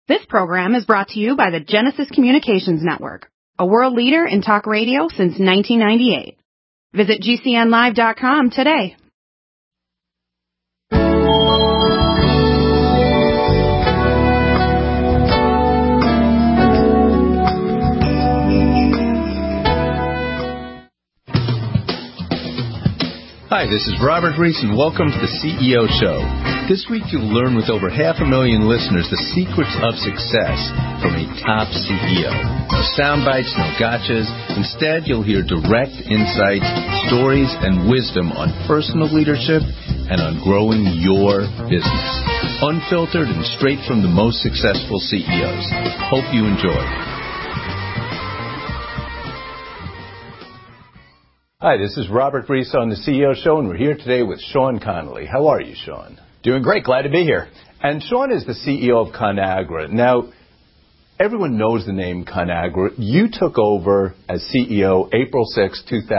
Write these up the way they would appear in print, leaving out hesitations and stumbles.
This program is brought to you by the Genesis Communications Network, a world leader in talk radio since 1998. Visit GCNlive.com today. Hi, this is Robert Reese, and welcome to the CEO Show. This week you'll learn with over 500,000 listeners the secrets of success from a top CEO. No sound bites, no gotchas. Instead, you'll hear direct insights, stories, and wisdom on personal leadership and on growing your business. Unfiltered and straight from the most successful CEOs. Hope you enjoy. Hi, this is Robert Reese on the CEO Show, and we're here today with Sean Connolly. How are you, Sean? Doing great. Glad to be here. And Sean is the CEO of ConAgra. Now, everyone knows the name ConAgra. You took over as CEO April 6,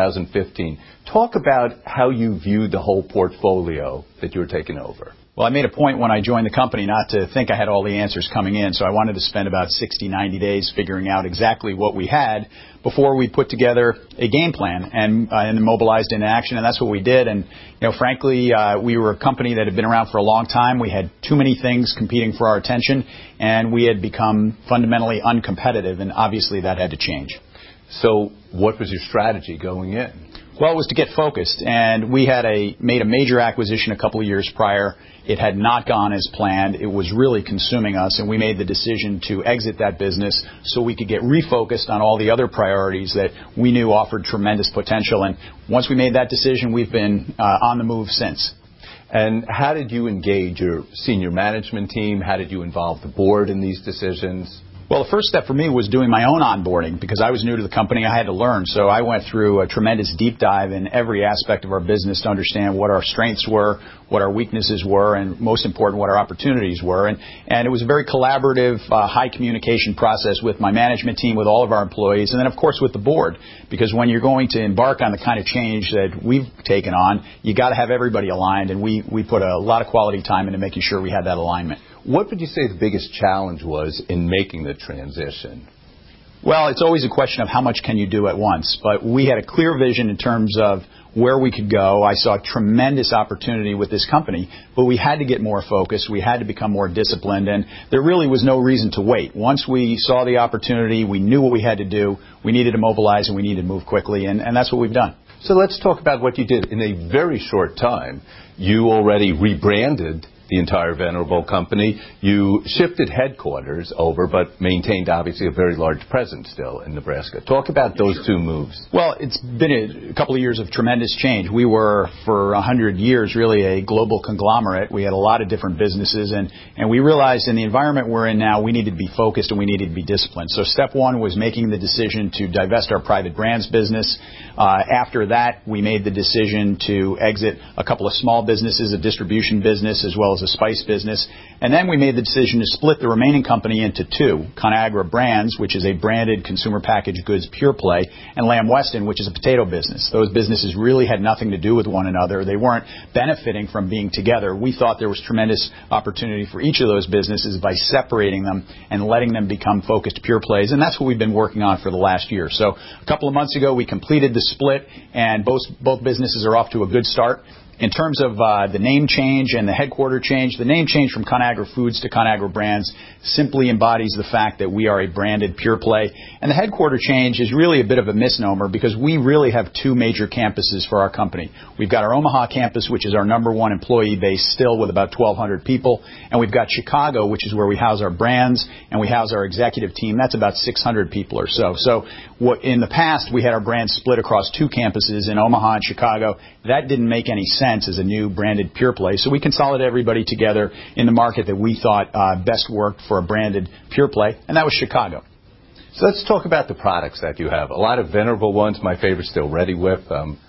2015. Talk about how you viewed the whole portfolio that you were taking over. Well, I made a point when I joined the company not to think I had all the answers coming in, so I wanted to spend about 60, 90 days figuring out exactly what we had before we put together a game plan and mobilized into action, and that's what we did. And, frankly, we were a company that had been around for a long time. We had too many things competing for our attention, and we had become fundamentally uncompetitive, and obviously that had to change. So what was your strategy going in? Well, it was to get focused, and we had made a major acquisition a couple of years prior. It had not gone as planned. It was really consuming us, and we made the decision to exit that business so we could get refocused on all the other priorities that we knew offered tremendous potential. And once we made that decision, we've been on the move since. And how did you engage your senior management team? How did you involve the board in these decisions? Well, the first step for me was doing my own onboarding because I was new to the company. I had to learn. So I went through a tremendous deep dive in every aspect of our business to understand what our strengths were, what our weaknesses were, and most important, what our opportunities were. And it was a very collaborative, high communication process with my management team, with all of our employees, and then, of course, with the board. Because when you're going to embark on the kind of change that we've taken on, you got to have everybody aligned, and we put a lot of quality time into making sure we had that alignment. What would you say the biggest challenge was in making the transition? Well, it's always a question of how much can you do at once. But we had a clear vision in terms of where we could go. I saw tremendous opportunity with this company, but we had to get more focused. We had to become more disciplined, and there really was no reason to wait. Once we saw the opportunity, we knew what we had to do. We needed to mobilize, and we needed to move quickly, and that's what we've done. So let's talk about what you did. In a very short time, you already rebranded the entire Venerable company. You shifted headquarters over, but maintained, obviously, a very large presence still in Nebraska. Talk about those two moves. Well, it's been a couple of years of tremendous change. We were, for 100 years, really a global conglomerate. We had a lot of different businesses, and we realized in the environment we're in now, we needed to be focused and we needed to be disciplined. So step one was making the decision to divest our private brands business. After that, we made the decision to exit a couple of small businesses, a distribution business, as well as a spice business. And then we made the decision to split the remaining company into two, ConAgra Brands, which is a branded consumer packaged goods pure play, and Lamb Weston, which is a potato business. Those businesses really had nothing to do with one another. They weren't benefiting from being together. We thought there was tremendous opportunity for each of those businesses by separating them and letting them become focused pure plays, and that's what we've been working on for the last year. So a couple of months ago, we completed the split, and both businesses are off to a good start. In terms of the name change and the headquarter change, the name change from ConAgra Foods to ConAgra Brands simply embodies the fact that we are a branded pure play. And the headquarter change is really a bit of a misnomer because we really have two major campuses for our company. We've got our Omaha campus, which is our number one employee base still with about 1,200 people. And we've got Chicago, which is where we house our brands and we house our executive team. That's about 600 people or so. So in the past, we had our brands split across two campuses in Omaha and Chicago. That didn't make any sense as a new branded pure play. So we consolidated everybody together in the market that we thought best worked for a branded pure play, and that was Chicago. So let's talk about the products that you have. A lot of Venerable ones. My favorite still Ready Whip.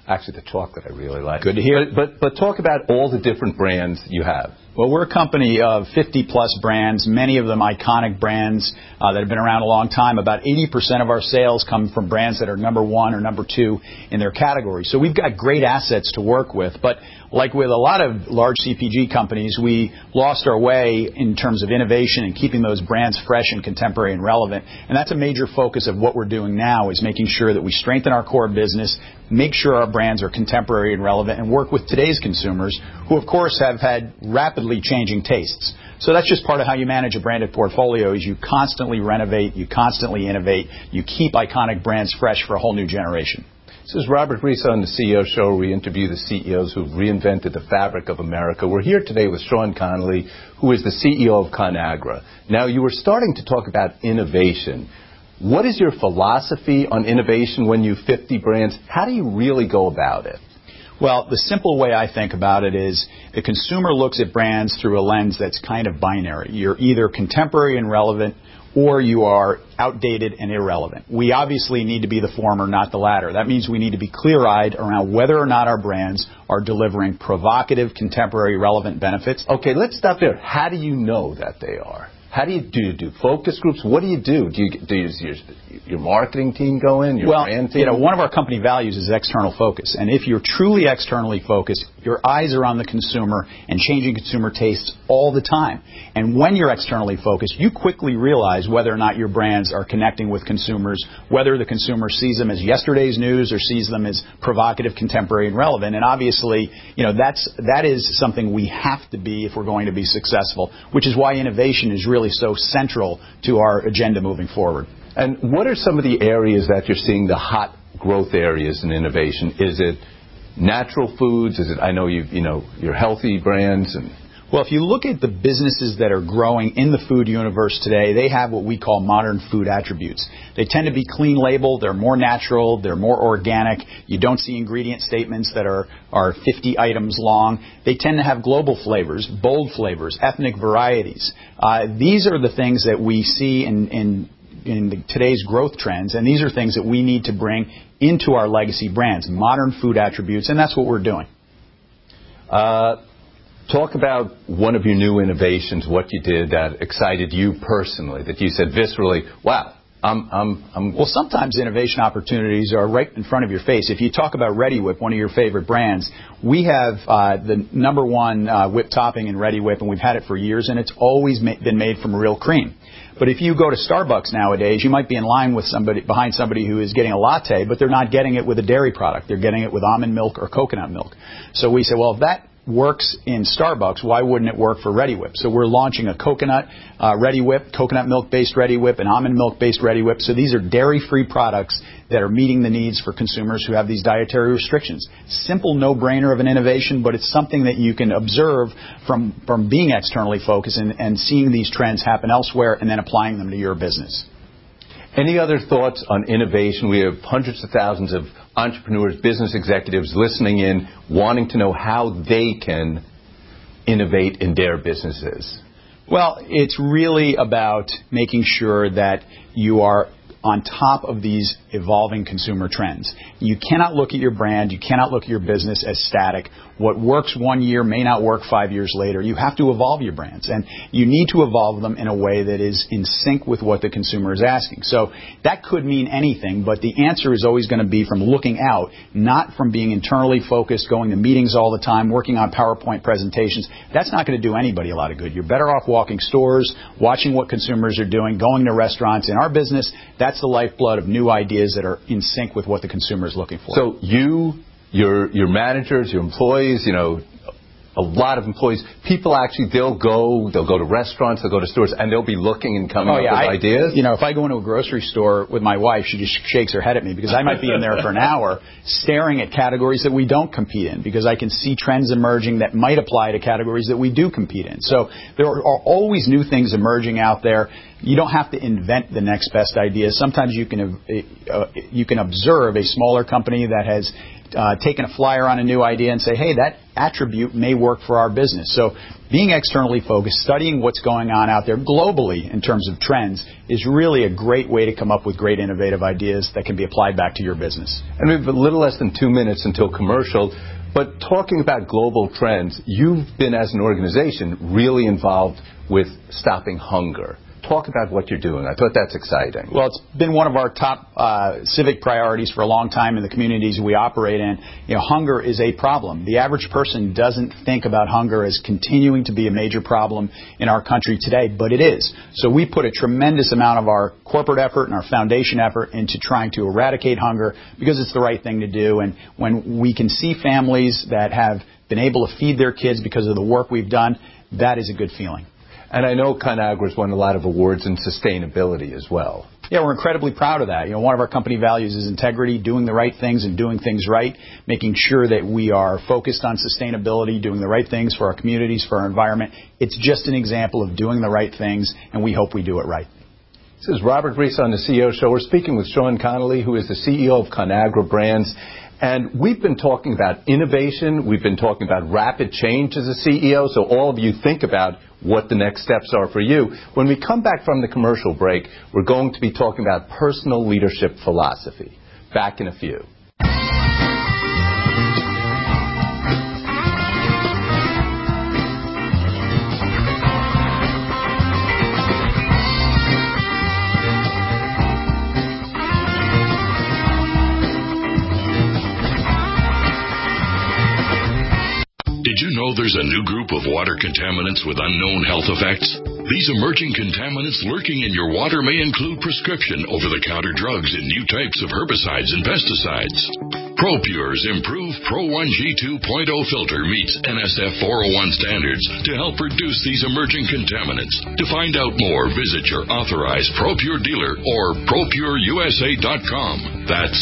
Actually, the chocolate I really like. Good to hear. But talk about all the different brands you have. Well, we're a company of 50-plus brands, many of them iconic brands that have been around a long time. About 80% of our sales come from brands that are number one or number two in their category. So we've got great assets to work with. But like with a lot of large CPG companies, we lost our way in terms of innovation and keeping those brands fresh and contemporary and relevant. And that's a major focus of what we're doing now, is making sure that we strengthen our core business, make sure our brands are contemporary and relevant, and work with today's consumers who, of course, have had rapidly changing tastes. So that's just part of how you manage a branded portfolio, is you constantly renovate, you constantly innovate, you keep iconic brands fresh for a whole new generation. This is Robert Reese on the CEO Show, where we interview the CEOs who've reinvented the fabric of America. We're here today with Sean Connolly, who is the CEO of Conagra. Now, you were starting to talk about innovation. What is your philosophy on innovation when you 50 brands? How do you really go about it? Well, the simple way I think about it is the consumer looks at brands through a lens that's kind of binary. You're either contemporary and relevant, or you are outdated and irrelevant. We obviously need to be the former, not the latter. That means we need to be clear-eyed around whether or not our brands are delivering provocative, contemporary, relevant benefits. Okay, let's stop there. How do you know that they are? How do you do focus groups? What do you do? Does your marketing team go in? Your brand team? One of our company values is external focus. And if you're truly externally focused, your eyes are on the consumer and changing consumer tastes all the time. And when you're externally focused, you quickly realize whether or not your brands are connecting with consumers, whether the consumer sees them as yesterday's news or sees them as provocative, contemporary, and relevant. And obviously, that is something we have to be if we're going to be successful, which is why innovation is really so central to our agenda moving forward. And what are some of the areas that you're seeing the hot growth areas in innovation? Is it natural foods? Is it, I know your healthy brands? Well, if you look at the businesses that are growing in the food universe today, they have what we call modern food attributes. They tend to be clean label, they're more natural, they're more organic. You don't see ingredient statements that are 50 items long. They tend to have global flavors, bold flavors, ethnic varieties. These are the things that we see in today's growth trends, and these are things that we need to bring into our legacy brands, modern food attributes, and that's what we're doing. Talk about one of your new innovations, what you did that excited you personally, that you said viscerally, wow, Well, sometimes innovation opportunities are right in front of your face. If you talk about Reddi-wip, one of your favorite brands, we have the number one whip topping in Reddi-wip, and we've had it for years, and it's always been made from real cream. But if you go to Starbucks nowadays, you might be in line with behind somebody who is getting a latte, but they're not getting it with a dairy product. They're getting it with almond milk or coconut milk. So we say, well, if that works in Starbucks, why wouldn't it work for Reddi-wip? So we're launching a coconut Reddi-wip, coconut milk-based Reddi-wip, and almond milk-based Reddi-wip. So these are dairy-free products that are meeting the needs for consumers who have these dietary restrictions. Simple no-brainer of an innovation, but it's something that you can observe from being externally focused and seeing these trends happen elsewhere and then applying them to your business. Any other thoughts on innovation? We have hundreds of thousands of entrepreneurs, business executives listening in, wanting to know how they can innovate in their businesses. Well, it's really about making sure that you are on top of these evolving consumer trends. You cannot look at your brand, you cannot look at your business as static. What works 1 year may not work 5 years later. You have to evolve your brands, and you need to evolve them in a way that is in sync with what the consumer is asking. So that could mean anything, but the answer is always going to be from looking out, not from being internally focused, going to meetings all the time, working on PowerPoint presentations. That's not going to do anybody a lot of good. You're better off walking stores, watching what consumers are doing, going to restaurants. In our business, that's the lifeblood of new ideas that are in sync with what the consumer is looking for. So your managers, your employees, a lot of employees, people actually, they'll go to restaurants, they'll go to stores, and they'll be looking and coming up with ideas? If I go into a grocery store with my wife, she just shakes her head at me because I might be in there for an hour staring at categories that we don't compete in because I can see trends emerging that might apply to categories that we do compete in. So there are always new things emerging out there. You don't have to invent the next best idea. Sometimes you can observe a smaller company that has taken a flyer on a new idea and say, hey, that attribute may work for our business. So being externally focused, studying what's going on out there globally in terms of trends is really a great way to come up with great innovative ideas that can be applied back to your business. And we have a little less than 2 minutes until commercial. But talking about global trends, you've been, as an organization, really involved with stopping hunger. Talk about what you're doing. I thought that's exciting. Well, it's been one of our top civic priorities for a long time in the communities we operate in. Hunger is a problem. The average person doesn't think about hunger as continuing to be a major problem in our country today, but it is. So we put a tremendous amount of our corporate effort and our foundation effort into trying to eradicate hunger because it's the right thing to do. And when we can see families that have been able to feed their kids because of the work we've done, that is a good feeling. And I know ConAgra's won a lot of awards in sustainability as well. Yeah, we're incredibly proud of that. One of our company values is integrity, doing the right things and doing things right, making sure that we are focused on sustainability, doing the right things for our communities, for our environment. It's just an example of doing the right things, and we hope we do it right. This is Robert Reese on the CEO Show. We're speaking with Sean Connolly, who is the CEO of ConAgra Brands. And we've been talking about innovation. We've been talking about rapid change as a CEO. So all of you think about what the next steps are for you. When we come back from the commercial break, we're going to be talking about personal leadership philosophy. Back in a few. Did you know there's a new group of water contaminants with unknown health effects? These emerging contaminants lurking in your water may include prescription over-the-counter drugs and new types of herbicides and pesticides. ProPure's improved Pro 1G 2.0 filter meets NSF 401 standards to help reduce these emerging contaminants. To find out more, visit your authorized ProPure dealer or ProPureUSA.com. That's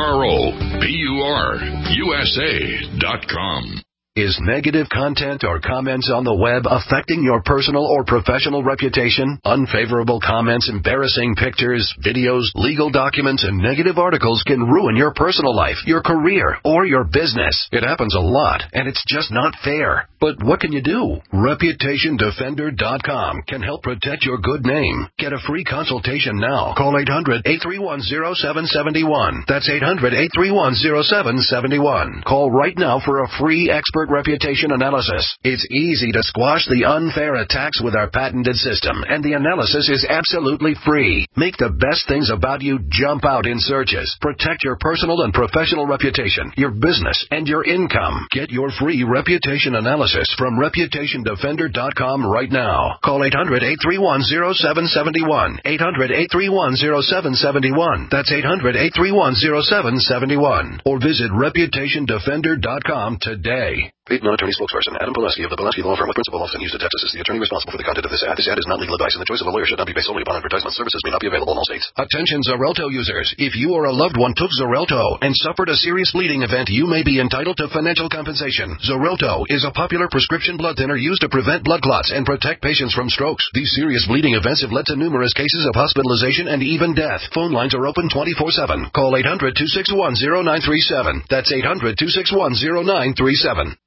ProPureUSA.com. Is negative content or comments on the web affecting your personal or professional reputation? Unfavorable comments, embarrassing pictures, videos, legal documents, and negative articles can ruin your personal life, your career, or your business. It happens a lot, and it's just not fair. But what can you do? ReputationDefender.com can help protect your good name. Get a free consultation now. Call 800-831-0771. That's 800-831-0771. Call right now for a free expert reputation analysis. It's easy to squash the unfair attacks with our patented system, and the analysis is absolutely free. Make the best things about you jump out in searches. Protect your personal and professional reputation, your business, and your income. Get your free reputation analysis from ReputationDefender.com right now. Call 800-831-0771. 800-831-0771. That's 800-831-0771. Or visit ReputationDefender.com today. Paid non-attorney spokesperson Adam Pileski of the Pileski Law Firm with principal office in Houston, Texas, is the attorney responsible for the content of this ad. This ad is not legal advice, and the choice of a lawyer should not be based solely upon advertisement. Services may not be available in all states. Attention Xarelto users. If you or a loved one took Xarelto and suffered a serious bleeding event, you may be entitled to financial compensation. Xarelto is a popular prescription blood thinner used to prevent blood clots and protect patients from strokes. These serious bleeding events have led to numerous cases of hospitalization and even death. Phone lines are open 24/7. Call 800-261-0937. That's 800-261-0937.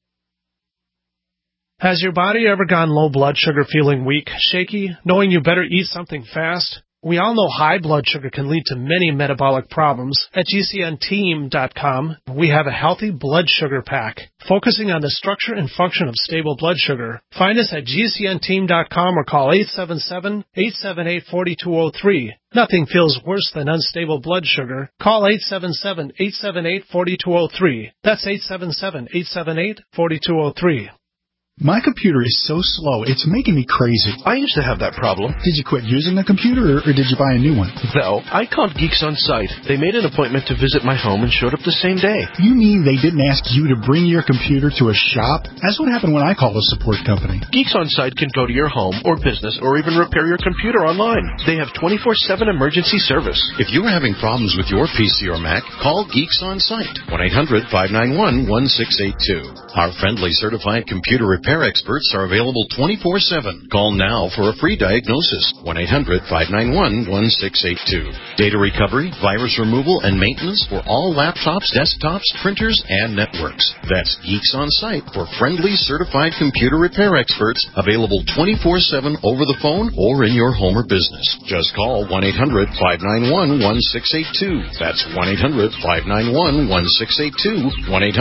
Has your body ever gone low blood sugar, feeling weak, shaky, knowing you better eat something fast? We all know high blood sugar can lead to many metabolic problems. At GCNteam.com, we have a healthy blood sugar pack, focusing on the structure and function of stable blood sugar. Find us at GCNteam.com or call 877-878-4203. Nothing feels worse than unstable blood sugar. Call 877-878-4203. That's 877-878-4203. My computer is so slow, it's making me crazy. I used to have that problem. Did you quit using the computer, or did you buy a new one? No, I called Geeks On Site. They made an appointment to visit my home and showed up the same day. You mean they didn't ask you to bring your computer to a shop? That's what happened when I called a support company. Geeks On Site can go to your home or business or even repair your computer online. They have 24/7 emergency service. If you are having problems with your PC or Mac, call Geeks On Site. 1-800-591-1682. Our friendly certified computer repair repair experts are available 24/7. Call now for a free diagnosis. 1-800-591-1682. Data recovery, virus removal, and maintenance for all laptops, desktops, printers, and networks. That's Geeks On Site for friendly, certified computer repair experts available 24/7 over the phone or in your home or business. Just call 1-800-591-1682. That's 1-800-591-1682.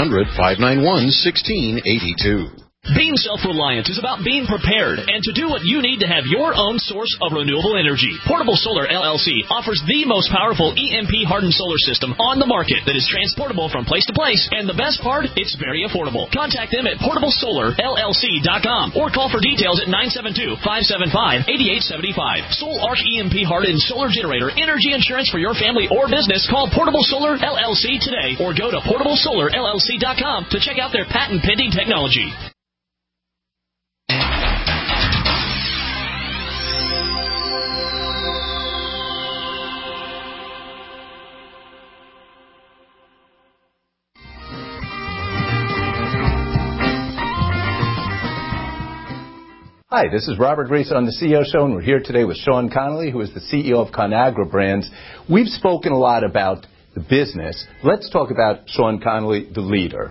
1-800-591-1682. Being self-reliant is about being prepared and to do what you need to have your own source of renewable energy. Portable Solar LLC offers the most powerful EMP-hardened solar system on the market that is transportable from place to place, and the best part, it's very affordable. Contact them at portablesolarllc.com or call for details at 972-575-8875. Soul Arc EMP-hardened solar generator energy insurance for your family or business. Call Portable Solar LLC today or go to portablesolarllc.com to check out their patent-pending technology. Hi, this is Robert Reese on the CEO Show, and we're here today with Sean Connolly, who is the CEO of Conagra Brands. We've spoken a lot about the business. Let's talk about Sean Connolly, the leader.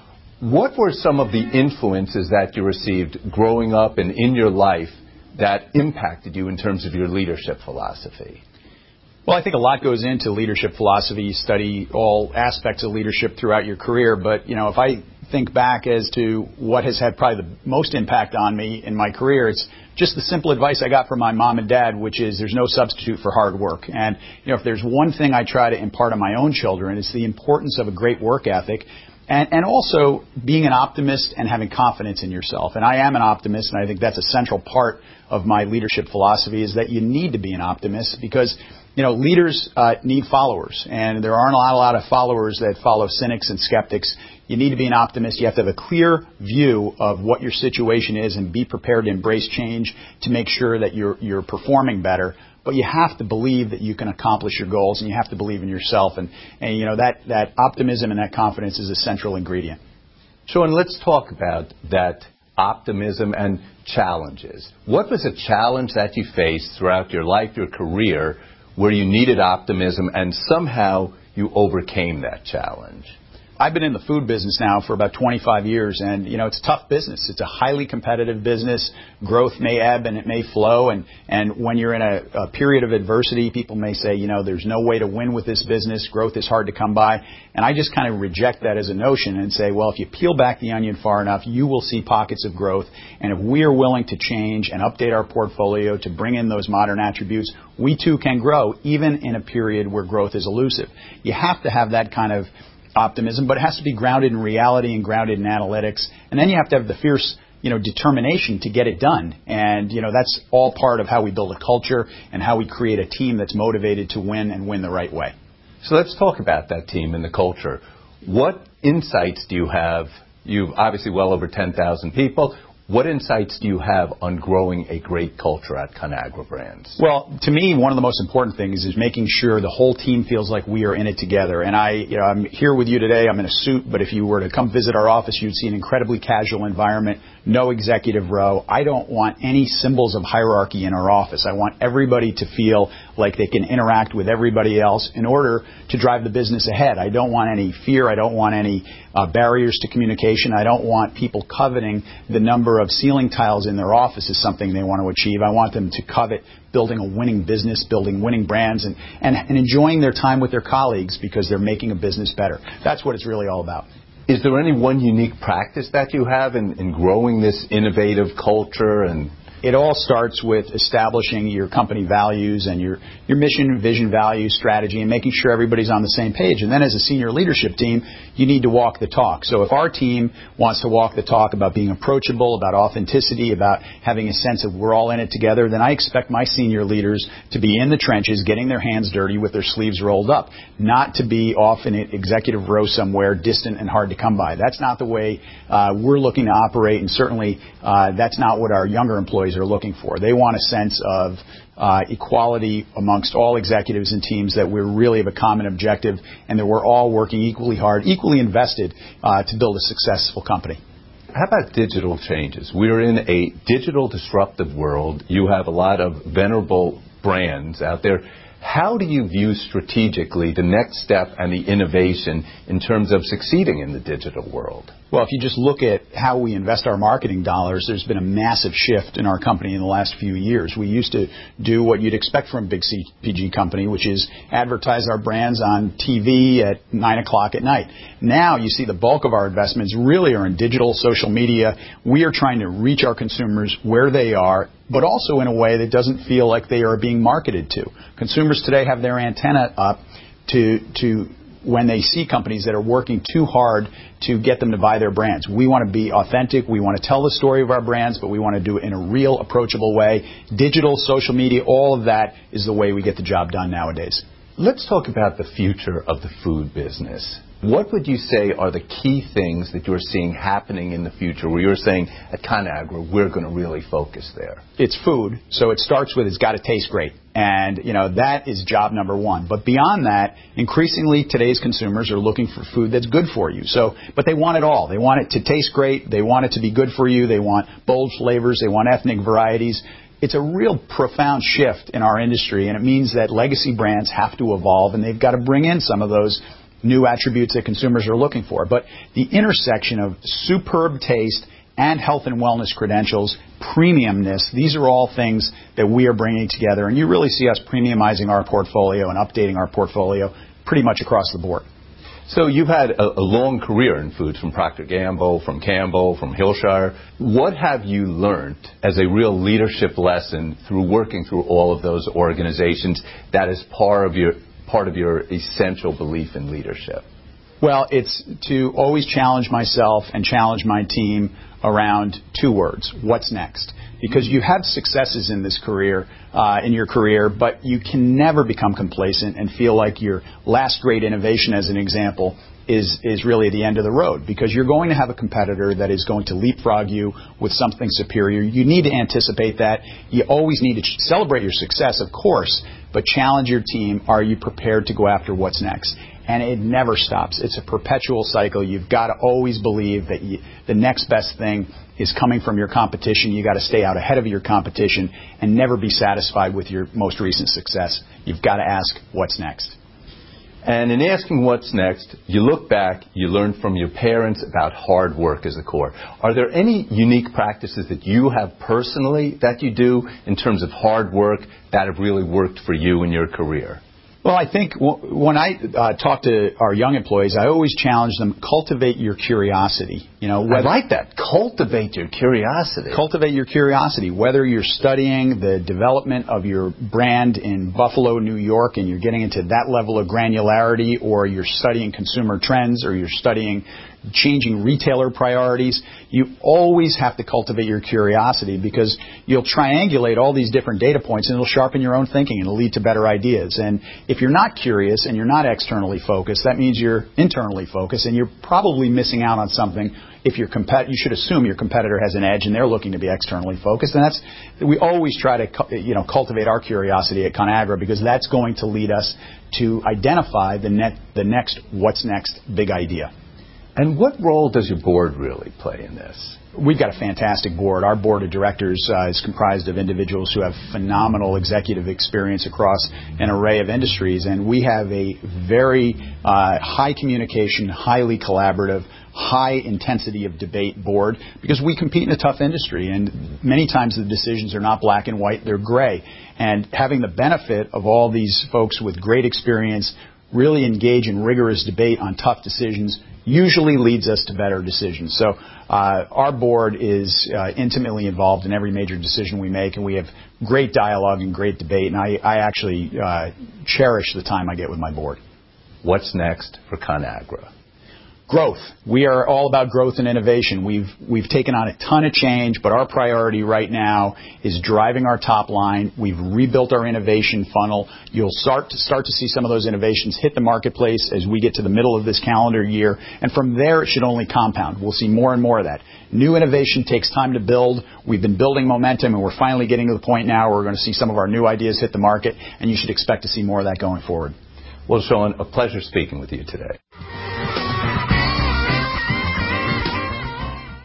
What were some of the influences that you received growing up and in your life that impacted you in terms of your leadership philosophy? Well, I think a lot goes into leadership philosophy. You study all aspects of leadership throughout your career. But, if I think back as to what has had probably the most impact on me in my career, it's just the simple advice I got from my mom and dad, which is there's no substitute for hard work. And, if there's one thing I try to impart on my own children, it's the importance of a great work ethic. And also being an optimist and having confidence in yourself. And I am an optimist, and I think that's a central part of my leadership philosophy, is that you need to be an optimist because, leaders need followers. And there aren't a lot of followers that follow cynics and skeptics. You need to be an optimist. You have to have a clear view of what your situation is and be prepared to embrace change to make sure that you're performing better. But you have to believe that you can accomplish your goals, and you have to believe in yourself. And that optimism and that confidence is a central ingredient. Sean, let's talk about that optimism and challenges. What was a challenge that you faced throughout your life, your career, where you needed optimism and somehow you overcame that challenge? I've been in the food business now for about 25 years, and, it's a tough business. It's a highly competitive business. Growth may ebb and it may flow, and when you're in a period of adversity, people may say, there's no way to win with this business. Growth is hard to come by. And I just kind of reject that as a notion and say, well, if you peel back the onion far enough, you will see pockets of growth. And if we are willing to change and update our portfolio to bring in those modern attributes, we too can grow, even in a period where growth is elusive. You have to have that kind of optimism, but it has to be grounded in reality and grounded in analytics. And then you have to have the fierce, determination to get it done. And, that's all part of how we build a culture and how we create a team that's motivated to win and win the right way. So let's talk about that team and the culture. What insights do you have? You've obviously well over 10,000 people. What insights do you have on growing a great culture at Conagra Brands? Well, to me, one of the most important things is making sure the whole team feels like we are in it together. And I'm here with you today. I'm in a suit, but if you were to come visit our office, you'd see an incredibly casual environment, no executive row. I don't want any symbols of hierarchy in our office. I want everybody to feel like they can interact with everybody else in order to drive the business ahead. I don't want any fear. I don't want any barriers to communication. I don't want people coveting the number of ceiling tiles in their office is something they want to achieve. I want them to covet building a winning business, building winning brands, and enjoying their time with their colleagues because they're making a business better. That's what it's really all about. Is there any one unique practice that you have in growing this innovative culture? And it all starts with establishing your company values and your mission, vision, values, strategy, and making sure everybody's on the same page. And then as a senior leadership team, you need to walk the talk. So if our team wants to walk the talk about being approachable, about authenticity, about having a sense of we're all in it together, then I expect my senior leaders to be in the trenches, getting their hands dirty with their sleeves rolled up, not to be off in an executive row somewhere distant and hard to come by. That's not the way we're looking to operate, and certainly that's not what our younger employees are looking for. They want a sense of equality amongst all executives and teams, that we really have a common objective and that we're all working equally hard, equally invested to build a successful company. How about digital changes? We're in a digital disruptive world. You have a lot of venerable brands out there. How do you view strategically the next step and the innovation in terms of succeeding in the digital world? Well, if you just look at how we invest our marketing dollars, there's been a massive shift in our company in the last few years. We used to do what you'd expect from a big CPG company, which is advertise our brands on TV at 9 o'clock at night. Now you see the bulk of our investments really are in digital, social media. We are trying to reach our consumers where they are, but also in a way that doesn't feel like they are being marketed to. Consumers today have their antenna up to when they see companies that are working too hard to get them to buy their brands. We want to be authentic. We want to tell the story of our brands, but we want to do it in a real, approachable way. Digital, social media, all of that is the way we get the job done nowadays. Let's talk about the future of the food business. What would you say are the key things that you're seeing happening in the future where you're saying at ConAgra we're going to really focus there? It's food, so it starts with it's got to taste great. And, that is job number one. But beyond that, increasingly today's consumers are looking for food that's good for you. But they want it all. They want it to taste great. They want it to be good for you. They want bold flavors. They want ethnic varieties. It's a real profound shift in our industry, and it means that legacy brands have to evolve, and they've got to bring in some of those new attributes that consumers are looking for. But the intersection of superb taste and health and wellness credentials, premiumness, these are all things that we are bringing together. And you really see us premiumizing our portfolio and updating our portfolio pretty much across the board. So you've had a long career in food, from Procter & Gamble, from Campbell, from Hillshire. What have you learned as a real leadership lesson through working through all of those organizations that is part of your essential belief in leadership? Well, it's to always challenge myself and challenge my team around two words: what's next? Because you have successes in this career, in your career, but you can never become complacent and feel like your last great innovation, as an example, is really the end of the road, because you're going to have a competitor that is going to leapfrog you with something superior. You need to anticipate that. You always need to celebrate your success, of course, but challenge your team. Are you prepared to go after what's next? And it never stops. It's a perpetual cycle. You've got to always believe that the next best thing is coming from your competition. You've got to stay out ahead of your competition and never be satisfied with your most recent success. You've got to ask, what's next? And in asking what's next, you look back, you learn from your parents about hard work as a core. Are there any unique practices that you have personally that you do in terms of hard work that have really worked for you in your career? Well, I think when I talk to our young employees, I always challenge them, cultivate your curiosity. I like that. Cultivate your curiosity. Cultivate your curiosity. Whether you're studying the development of your brand in Buffalo, New York, and you're getting into that level of granularity, or you're studying consumer trends, or you're studying changing retailer priorities, you always have to cultivate your curiosity, because you'll triangulate all these different data points and it'll sharpen your own thinking and it'll lead to better ideas. And if you're not curious and you're not externally focused, that means you're internally focused, and you're probably missing out on something. If you should assume your competitor has an edge and they're looking to be externally focused. And we always try to cultivate our curiosity at ConAgra, because that's going to lead us to identify the next what's next big idea. And what role does your board really play in this? We've got a fantastic board. Our board of directors is comprised of individuals who have phenomenal executive experience across an array of industries, and we have a very high communication, highly collaborative, high intensity of debate board, because we compete in a tough industry, and many times the decisions are not black and white, they're gray. And having the benefit of all these folks with great experience really engage in rigorous debate on tough decisions usually leads us to better decisions. So our board is intimately involved in every major decision we make, and we have great dialogue and great debate, and I actually cherish the time I get with my board. What's next for ConAgra? Growth. We are all about growth and innovation. We've taken on a ton of change, but our priority right now is driving our top line. We've rebuilt our innovation funnel. You'll start to see some of those innovations hit the marketplace as we get to the middle of this calendar year, and from there it should only compound. We'll see more and more of that. New innovation takes time to build. We've been building momentum, and we're finally getting to the point now where we're going to see some of our new ideas hit the market, and you should expect to see more of that going forward. Well, Sean, a pleasure speaking with you today.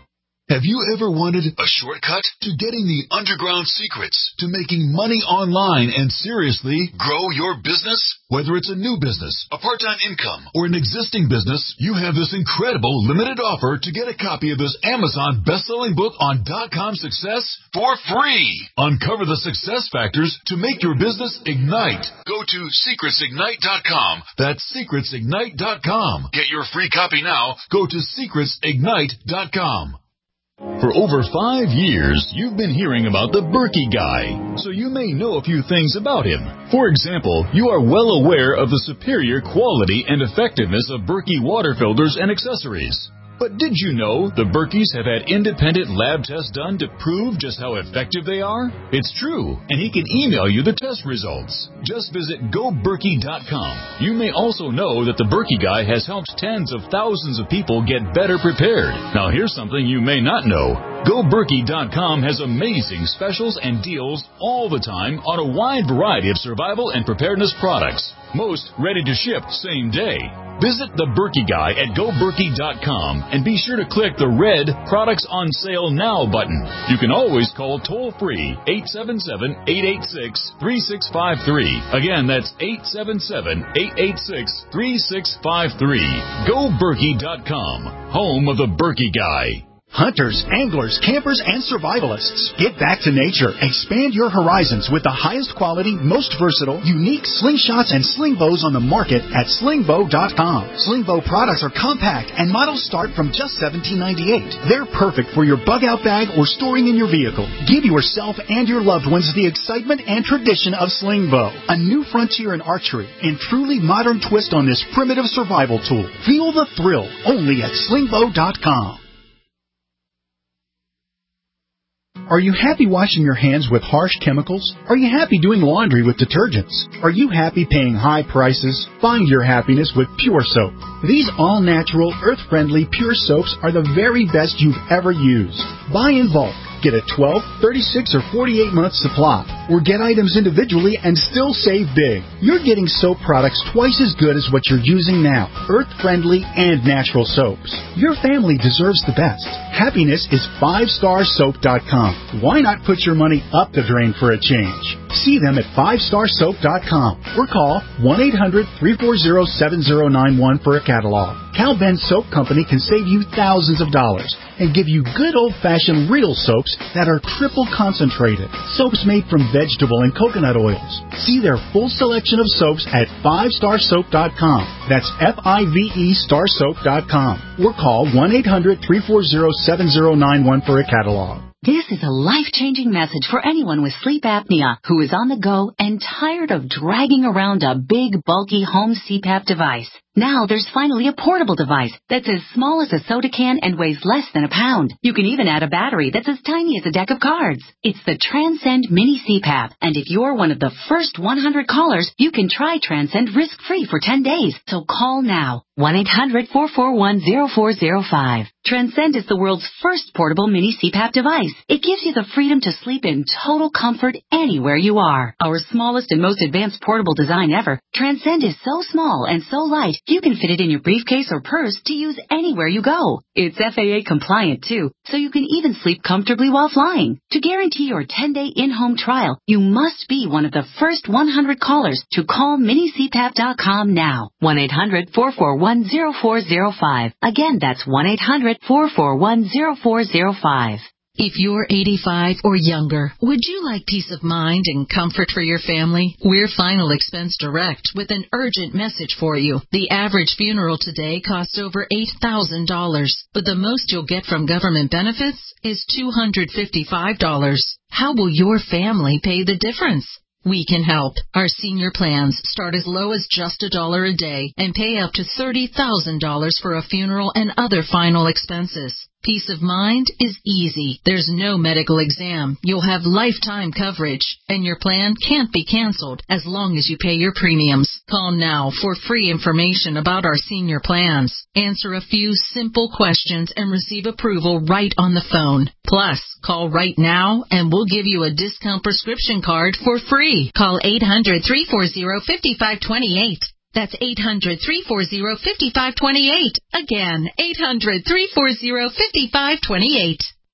Have you ever wanted a shortcut to getting the underground secrets to making money online and seriously grow your business? Whether it's a new business, a part-time income, or an existing business, you have this incredible limited offer to get a copy of this Amazon best-selling book on .com success for free. Uncover the success factors to make your business ignite. Go to secretsignite.com. That's secretsignite.com. Get your free copy now. Go to secretsignite.com. For over 5 years, you've been hearing about the Berkey Guy, so you may know a few things about him. For example, you are well aware of the superior quality and effectiveness of Berkey water filters and accessories. But did you know the Berkeys have had independent lab tests done to prove just how effective they are? It's true, and he can email you the test results. Just visit GoBerkey.com. You may also know that the Berkey Guy has helped tens of thousands of people get better prepared. Now here's something you may not know. GoBerkey.com has amazing specials and deals all the time on a wide variety of survival and preparedness products. Most ready to ship same day. Visit the Berkey Guy at GoBerkey.com and be sure to click the red Products on Sale Now button. You can always call toll-free 877-886-3653. Again, that's 877-886-3653. GoBerkey.com, home of the Berkey Guy. Hunters, anglers, campers, and survivalists, get back to nature. Expand your horizons with the highest quality, most versatile, unique slingshots and sling bows on the market at slingbow.com. Slingbow products are compact and models start from just $17.98. They're perfect for your bug-out bag or storing in your vehicle. Give yourself and your loved ones the excitement and tradition of Slingbow, a new frontier in archery and truly modern twist on this primitive survival tool. Feel the thrill only at slingbow.com. Are you happy washing your hands with harsh chemicals? Are you happy doing laundry with detergents? Are you happy paying high prices? Find your happiness with Pure Soap. These all-natural, earth-friendly Pure Soaps are the very best you've ever used. Buy in bulk. Get a 12, 36, or 48-month supply. Or get items individually and still save big. You're getting soap products twice as good as what you're using now. Earth-friendly and natural soaps. Your family deserves the best. Happiness is 5starsoap.com. Why not put your money up the drain for a change? See them at 5starsoap.com or call 1-800-340-7091 for a catalog. Cal Ben Soap Company can save you thousands of dollars and give you good old-fashioned real soaps that are triple concentrated. Soaps made from vegetable and coconut oils. See their full selection of soaps at 5starsoap.com. That's F-I-V-E starsoap.com. Or call 1-800-340-7091 for a catalog. This is a life-changing message for anyone with sleep apnea who is on the go and tired of dragging around a big, bulky home CPAP device. Now there's finally a portable device that's as small as a soda can and weighs less than a pound. You can even add a battery that's as tiny as a deck of cards. It's the Transcend Mini CPAP, and if you're one of the first 100 callers, you can try Transcend risk-free for 10 days. So call now. 1-800-441-0405. Transcend is the world's first portable mini CPAP device. It gives you the freedom to sleep in total comfort anywhere you are. Our smallest and most advanced portable design ever, Transcend is so small and so light, you can fit it in your briefcase or purse to use anywhere you go. It's FAA compliant too, so you can even sleep comfortably while flying. To guarantee your 10-day in-home trial, you must be one of the first 100 callers to call minicpap.com now. 1-800-441-0405. Again, that's 1-800-441-0405. If you're 85 or younger, would you like peace of mind and comfort for your family? We're Final Expense Direct with an urgent message for you. The average funeral today costs over $8,000, but the most you'll get from government benefits is $255. How will your family pay the difference? We can help. Our senior plans start as low as just $1 a day and pay up to $30,000 for a funeral and other final expenses. Peace of mind is easy. There's no medical exam. You'll have lifetime coverage, and your plan can't be canceled as long as you pay your premiums. Call now for free information about our senior plans. Answer a few simple questions and receive approval right on the phone. Plus, call right now and we'll give you a discount prescription card for free. Call 800-340-5528. That's 800-340-5528. Again, 800-340-5528.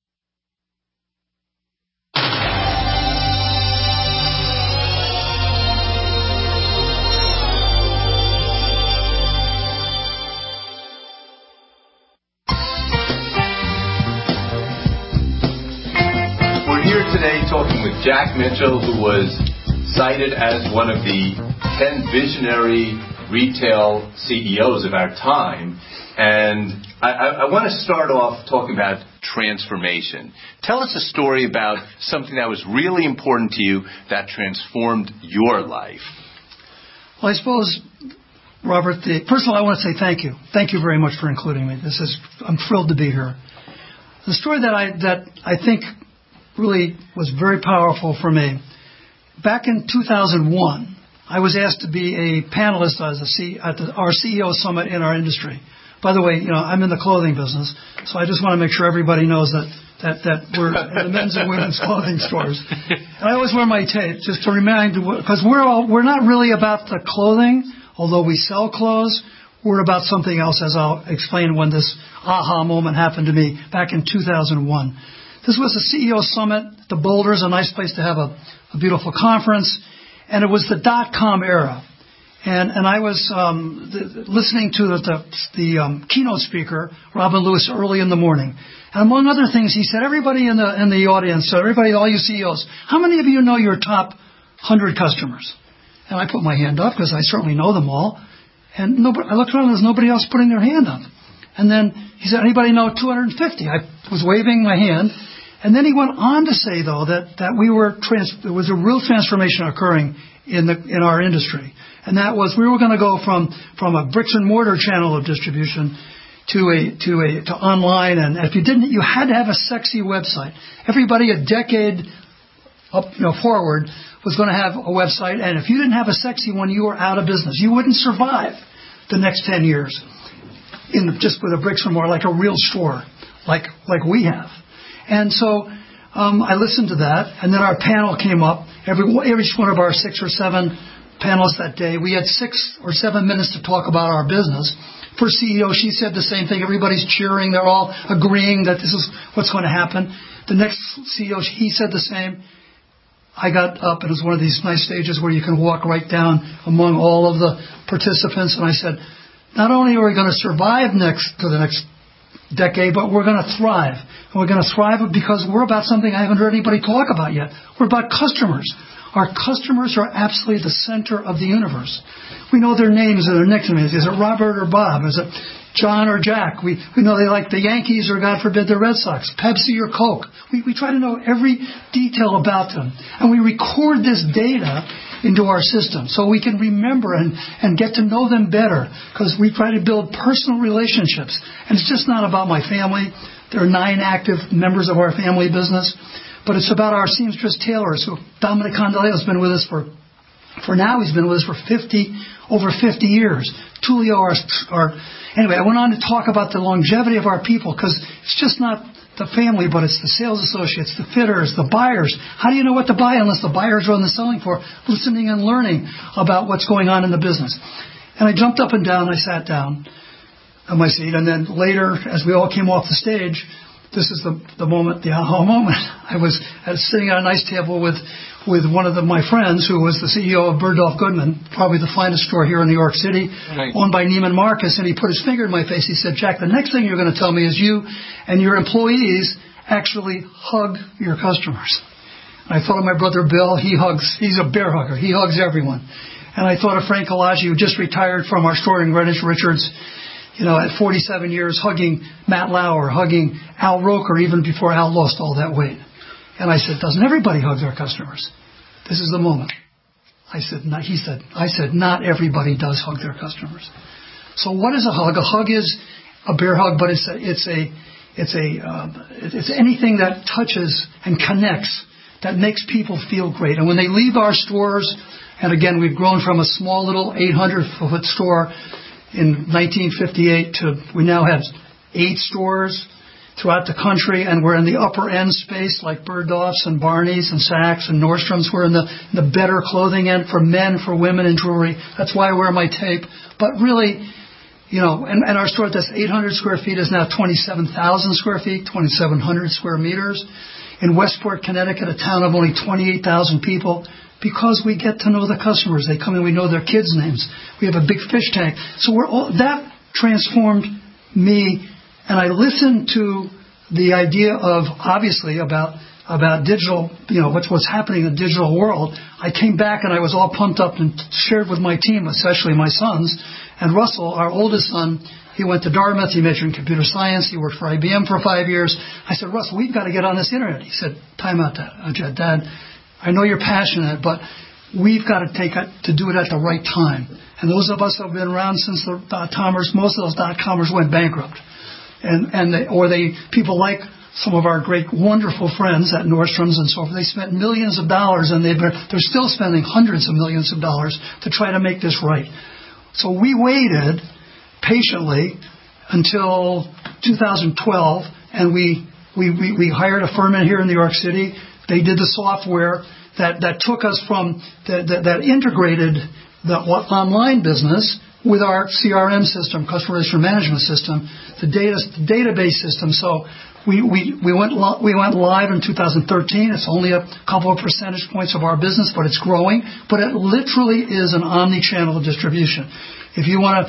talking with Jack Mitchell, who was cited as one of the 10 visionary retail CEOs of our time. And I want to start off talking about transformation. Tell us a story about something that was really important to you that transformed your life. Well, I suppose, Robert, first of all, I want to say thank you. Thank you very much for including me. I'm thrilled to be here. The story that I think really was very powerful for me. Back in 2001, I was asked to be a panelist at our CEO summit in our industry. By the way, I'm in the clothing business, so I just want to make sure everybody knows that we're in the men's and women's clothing stores. And I always wear my tape just to remind, because we're not really about the clothing, although we sell clothes. We're about something else, as I'll explain when this aha moment happened to me back in 2001. This was the CEO Summit. The Boulder's a nice place to have a beautiful conference, and it was the .com era. And I was listening to the keynote speaker, Robin Lewis, early in the morning. And among other things, he said, everybody in the audience, everybody, all you CEOs, how many of you know your top 100 customers? And I put my hand up because I certainly know them all. And I looked around and there's nobody else putting their hand up. And then he said, anybody know 250? I was waving my hand. And then he went on to say, though, that there was a real transformation occurring in our industry. And that was, we were going to go from a bricks and mortar channel of distribution to online. And if you didn't, you had to have a sexy website. Everybody a decade forward was going to have a website. And if you didn't have a sexy one, you were out of business. You wouldn't survive the next 10 years just with a bricks and mortar, like a real store, like we have. And so I listened to that, and then our panel came up. Every one of our 6 or 7 panelists that day, we had 6 or 7 minutes to talk about our business. For CEO, she said the same thing. Everybody's cheering. They're all agreeing that this is what's going to happen. The next CEO, he said the same. I got up, and it was one of these nice stages where you can walk right down among all of the participants, and I said, not only are we going to survive to the next decade, but we're going to thrive. And we're going to thrive because we're about something I haven't heard anybody talk about yet. We're about customers. Our customers are absolutely the center of the universe. We know their names and their nicknames. Is it Robert or Bob? Is it John or Jack? We know they like the Yankees or, God forbid, the Red Sox, Pepsi or Coke. We try to know every detail about them. And we record this data into our system so we can remember and get to know them better, because we try to build personal relationships. And it's just not about my family. There are 9 active members of our family business. But it's about our seamstress tailors, who Dominic Condaleo has been with us for now. He's been with us for over 50 years. Tulio, anyway, I went on to talk about the longevity of our people, because it's just not the family, but it's the sales associates, the fitters, the buyers. How do you know what to buy unless the buyers are on the selling floor, listening and learning about what's going on in the business? And I jumped up and down. I sat down on my seat, and then later, as we all came off the stage, this is the moment, the aha moment. I was sitting at a nice table with one of my friends, who was the CEO of Bergdorf Goodman, probably the finest store here in New York City, right, owned by Neiman Marcus. And he put his finger in my face. He said, Jack, the next thing you're going to tell me is you and your employees actually hug your customers. And I thought of my brother Bill. He's a bear hugger. He hugs everyone. And I thought of Frank Alagi, who just retired from our store in Greenwich Richards, at 47 years, hugging Matt Lauer, hugging Al Roker, even before Al lost all that weight. And I said, doesn't everybody hug their customers? This is the moment. I said, not everybody does hug their customers. So what is a hug? A hug is a bear hug, but it's anything that touches and connects, that makes people feel great. And when they leave our stores, and again, we've grown from a small little 800-foot store in 1958 to we now have 8 stores throughout the country, and we're in the upper end space like Bergdorf's and Barney's and Saks and Nordstrom's. We're in the better clothing end for men, for women, and jewelry. That's why I wear my tape. But really, and our store that's 800 square feet is now 27,000 square feet, 2,700 square meters. In Westport, Connecticut, a town of only 28,000 people, because we get to know the customers. They come in, we know their kids' names. We have a big fish tank. So that transformed me, and I listened to the idea of, obviously, about about digital, what's happening in the digital world, I came back and I was all pumped up and shared with my team, especially my sons. And Russell, our oldest son, he went to Dartmouth. He majored in computer science. He worked for IBM for 5 years. I said, Russell, we've got to get on this internet. He said, time out, Dad. I know you're passionate, but we've got to do it at the right time. And those of us who have been around since the dot-comers, most of those dot-comers went bankrupt. People like some of our great, wonderful friends at Nordstrom's and so forth, they spent millions of dollars, and they're still spending hundreds of millions of dollars to try to make this right. So we waited patiently until 2012, and we hired a firm in here in New York City. They did the software that took us from that integrated the online business with our CRM system, customer relationship management system, the database system. So we went live in 2013. It's only a couple of percentage points of our business, but it's growing. But it literally is an omni-channel distribution. If you want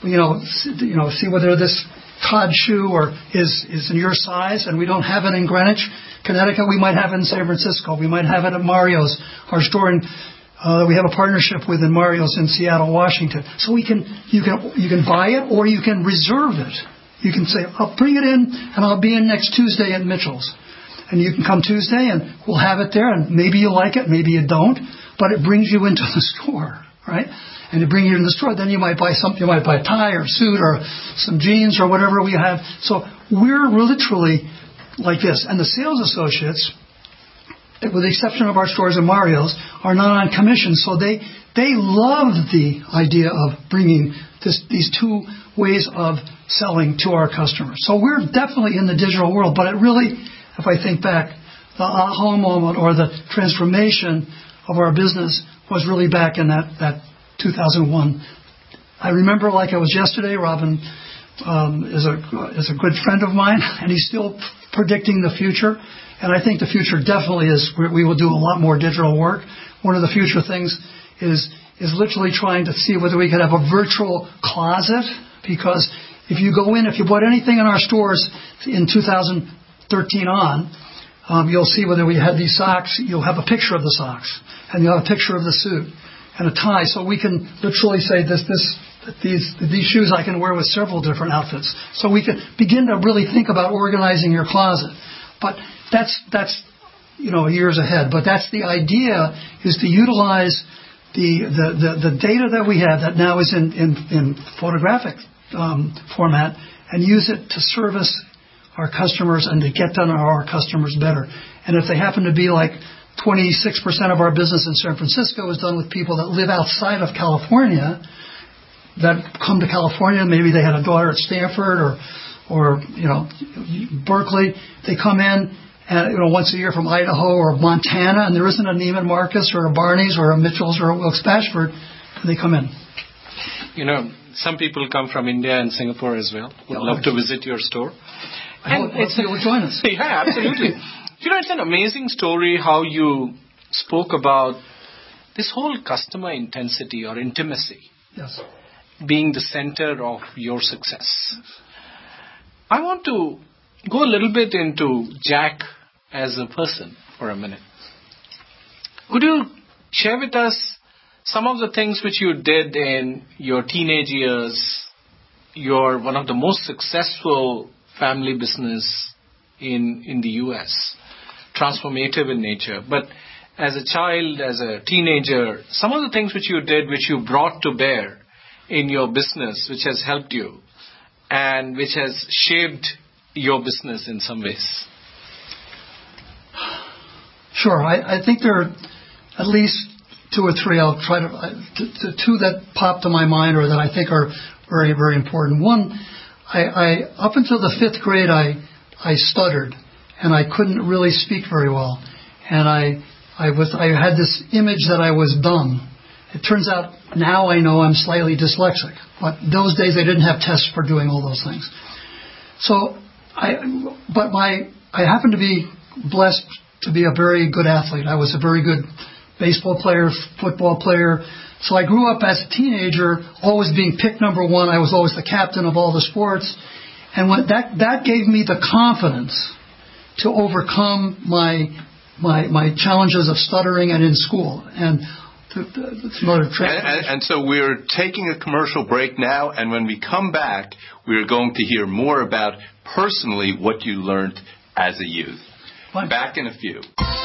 to, see whether this Todd shoe is in your size, and we don't have it in Greenwich, Connecticut, we might have it in San Francisco. We might have it at Mario's, our store in. We have a partnership with Mario's in Seattle, Washington. So you can buy it or you can reserve it. You can say, I'll bring it in and I'll be in next Tuesday at Mitchell's. And you can come Tuesday and we'll have it there, and maybe you like it, maybe you don't, but it brings you into the store, right? And to bring you in the store, then you might buy something, you might buy a tie or a suit or some jeans or whatever we have. So we're literally like this. And the sales associates, with the exception of our stores and Mario's, are not on commission. So they love the idea of bringing these two ways of selling to our customers. So we're definitely in the digital world, but it really, if I think back, the aha moment or the transformation of our business was really back in that 2001. I remember like it was yesterday. Robin is a good friend of mine, and he's still predicting the future. And I think the future definitely is we will do a lot more digital work. One of the future things is literally trying to see whether we could have a virtual closet, because if you go in, if you bought anything in our stores in 2013 on, you'll see whether we had these socks. You'll have a picture of the socks, and you'll have a picture of the suit and a tie. So we can literally say these shoes I can wear with several different outfits. So we can begin to really think about organizing your closet. But that's years ahead. But that's the idea, is to utilize the data that we have that now is in photographic format, and use it to service our customers and to get to know our customers better. And if they happen to be like 26% of our business in San Francisco is done with people that live outside of California, that come to California, maybe they had a daughter at Stanford or Berkeley. They come in and once a year from Idaho or Montana, and there isn't a Neiman Marcus or a Barney's or a Mitchell's or a Wilkes-Barre, and they come in. Some people come from India and Singapore as well. Would love to visit your store. And you'll join us. Yeah, absolutely. It's an amazing story how you spoke about this whole customer intensity or intimacy. Yes. Being the center of your success. I want to go a little bit into Jack as a person for a minute. Could you share with us some of the things which you did in your teenage years? You're one of the most successful family business in the U.S., transformative in nature. But as a child, as a teenager, some of the things which you did, which you brought to bear in your business, which has helped you and which has shaped your business in some ways? Sure. I think there are at least two or three. I'll try to two that pop to my mind or that I think are very, very important. One, I up until the 5th grade, I stuttered and I couldn't really speak very well, and I had this image that I was dumb. It turns out now I know I'm slightly dyslexic, but those days they didn't have tests for doing all those things. So I happened to be blessed to be a very good athlete. I was a very good baseball player, football player. So I grew up as a teenager, always being picked number one. I was always the captain of all the sports. And that gave me the confidence to overcome my challenges of stuttering and in school. And and so we're taking a commercial break now, and when we come back, we're going to hear more about personally what you learned as a youth. Fine. Back in a few.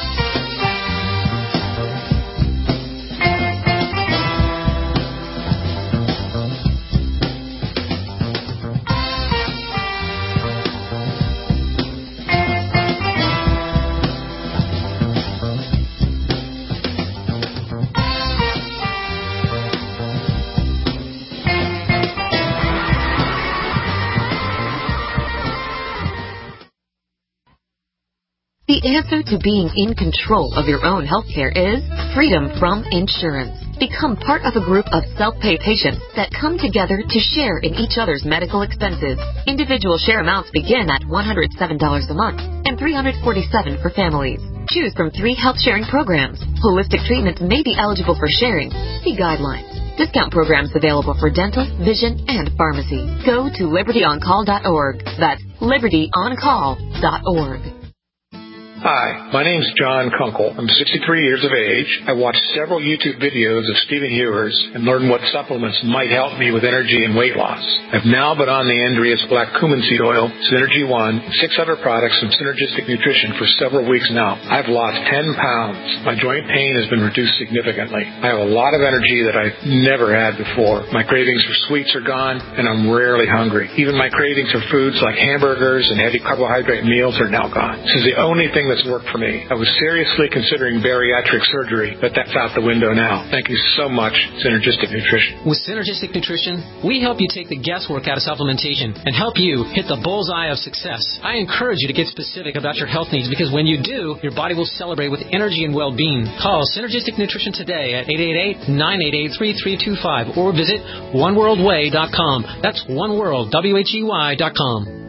The answer to being in control of your own healthcare is freedom from insurance. Become part of a group of self-pay patients that come together to share in each other's medical expenses. Individual share amounts begin at $107 a month and $347 for families. Choose from 3 health-sharing programs. Holistic treatments may be eligible for sharing. See guidelines. Discount programs available for dental, vision, and pharmacy. Go to libertyoncall.org. That's libertyoncall.org. Hi, my name's John Kunkel. I'm 63 years of age. I watched several YouTube videos of Stephen Ewers and learned what supplements might help me with energy and weight loss. I've now been on the Andreas Black Cumin Seed Oil, Synergy One, and 6 other products from Synergistic Nutrition for several weeks now. I've lost 10 pounds. My joint pain has been reduced significantly. I have a lot of energy that I've never had before. My cravings for sweets are gone, and I'm rarely hungry. Even my cravings for foods like hamburgers and heavy carbohydrate meals are now gone. This is the only thing that's worked for me. I was seriously considering bariatric surgery, but that's out the window now. Thank you so much, Synergistic Nutrition. With Synergistic Nutrition, we help you take the guesswork out of supplementation and help you hit the bullseye of success. I encourage you to get specific about your health needs because when you do, your body will celebrate with energy and well-being. Call Synergistic Nutrition today at 888-988-3325 or visit oneworldway.com. That's oneworld.com.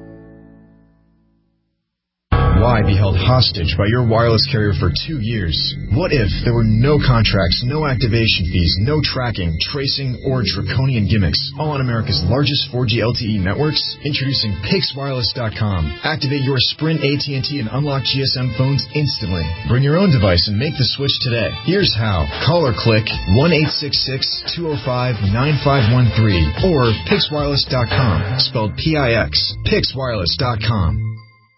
Why be held hostage by your wireless carrier for 2 years? What if there were no contracts, no activation fees, no tracking, tracing, or draconian gimmicks, all on America's largest 4G LTE networks? Introducing PixWireless.com. Activate your Sprint, AT&T, and unlock GSM phones instantly. Bring your own device and make the switch today. Here's how. Call or click 1-866-205-9513 or PixWireless.com, spelled P-I-X, PixWireless.com.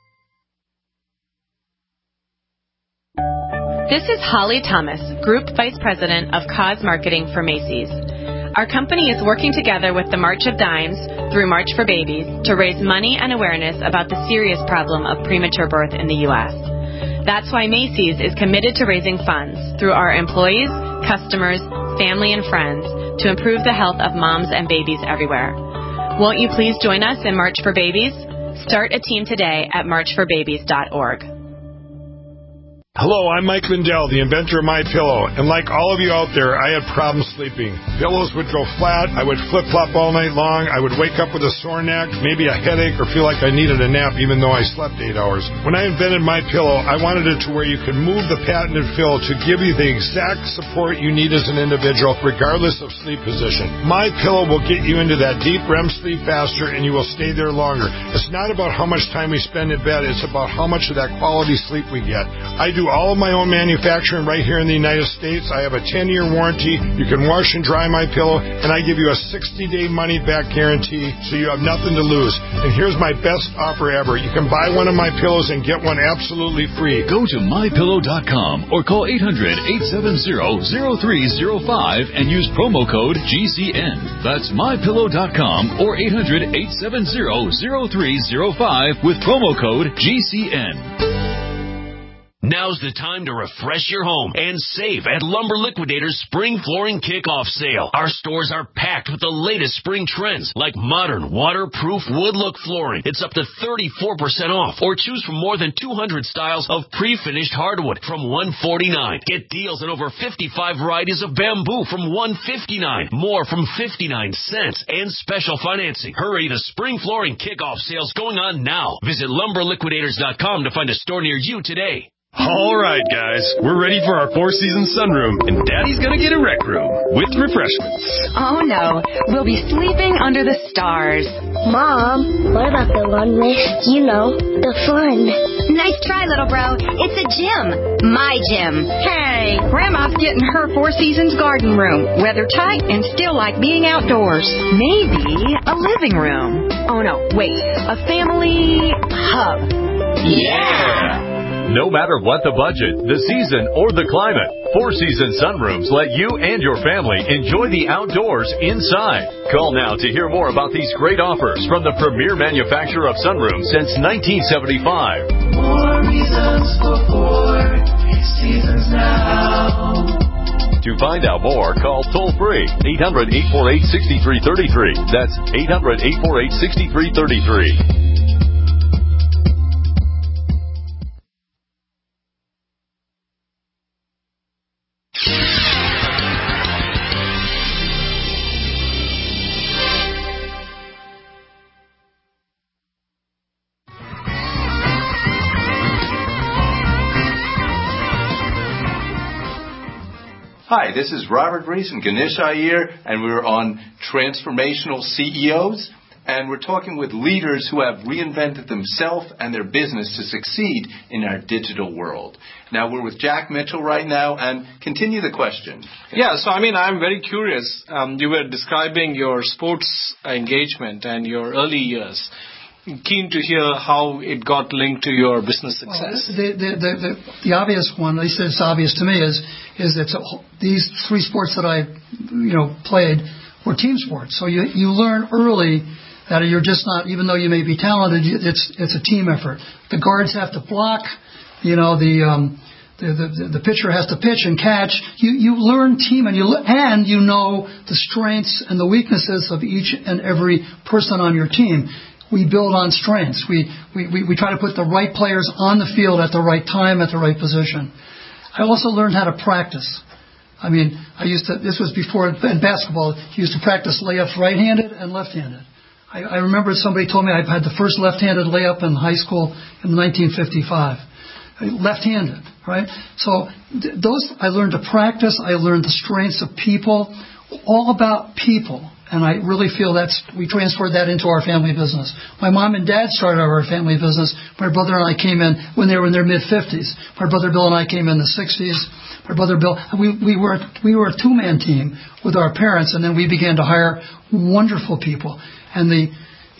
This is Holly Thomas, Group Vice President of Cause Marketing for Macy's. Our company is working together with the March of Dimes through March for Babies to raise money and awareness about the serious problem of premature birth in the U.S. That's why Macy's is committed to raising funds through our employees, customers, family, and friends to improve the health of moms and babies everywhere. Won't you please join us in March for Babies? Start a team today at marchforbabies.org. Hello, I'm Mike Lindell, the inventor of MyPillow, and like all of you out there, I had problems sleeping. Pillows would go flat, I would flip-flop all night long, I would wake up with a sore neck, maybe a headache, or feel like I needed a nap even though I slept 8 hours. When I invented MyPillow, I wanted it to where you could move the patented fill to give you the exact support you need as an individual, regardless of sleep position. MyPillow will get you into that deep REM sleep faster, and you will stay there longer. It's not about how much time we spend in bed, it's about how much of that quality sleep we get. I do all of my own manufacturing right here in the United States. I have a 10-year warranty. You can wash and dry MyPillow, and I give you a 60-day money-back guarantee, so you have nothing to lose. And here's my best offer ever. You can buy one of my pillows and get one absolutely free. Go to MyPillow.com or call 800-870-0305 and use promo code GCN. That's MyPillow.com or 800-870-0305 with promo code GCN. Now's the time to refresh your home and save at Lumber Liquidators Spring Flooring Kickoff Sale. Our stores are packed with the latest spring trends like modern, waterproof wood look flooring. It's up to 34% off, or choose from more than 200 styles of pre-finished hardwood from $149. Get deals on over 55 varieties of bamboo from $159, more from 59 cents, and special financing. Hurry, the Spring Flooring Kickoff Sale's going on now. Visit LumberLiquidators.com to find a store near you today. All right, guys. We're ready for our Four Seasons sunroom, and Daddy's gonna get a rec room with refreshments. Oh, no. We'll be sleeping under the stars. Mom, what about the one with, the fun? Nice try, little bro. It's a gym. My gym. Hey, Grandma's getting her Four Seasons garden room. Weather tight and still like being outdoors. Maybe a living room. Oh, no. Wait. A family hub. Yeah! No matter what the budget, the season, or the climate, Four Seasons sunrooms let you and your family enjoy the outdoors inside. Call now to hear more about these great offers from the premier manufacturer of sunrooms since 1975. More reasons for Four Seasons now. To find out more, call toll-free 800-848-6333. That's 800-848-6333. Hi, this is Robert Reese and Ganesh Iyer, and we're on Transformational CEOs, and we're talking with leaders who have reinvented themselves and their business to succeed in our digital world. Now, we're with Jack Mitchell right now, and continue the question. Yeah, so I'm very curious. You were describing your sports engagement and your early years. Keen to hear how it got linked to your business success. Well, the obvious one, at least it's obvious to me, is that these three sports that I played were team sports. So you learn early that you're just not, even though you may be talented, it's a team effort. The guards have to block, the pitcher has to pitch and catch. You learn team, and you know the strengths and the weaknesses of each and every person on your team. We build on strengths. We try to put the right players on the field at the right time, at the right position. I also learned how to practice. This was before in basketball, you used to practice layups right-handed and left-handed. I remember somebody told me I had the first left-handed layup in high school in 1955. Left-handed, right? So I learned to practice. I learned the strengths of people, all about people. And I really feel we transferred that into our family business. My mom and dad started our family business. My brother and I came in when they were in their mid-50s. My brother Bill and I came in the 60s. My brother Bill, we were a two-man team with our parents, and then we began to hire wonderful people. And we